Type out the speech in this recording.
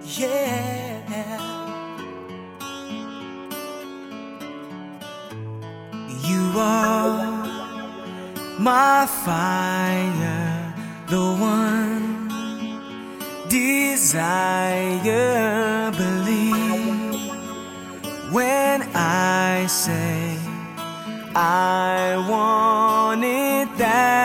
Yeah, you are my fire, the one desire. Believe when I say I want it that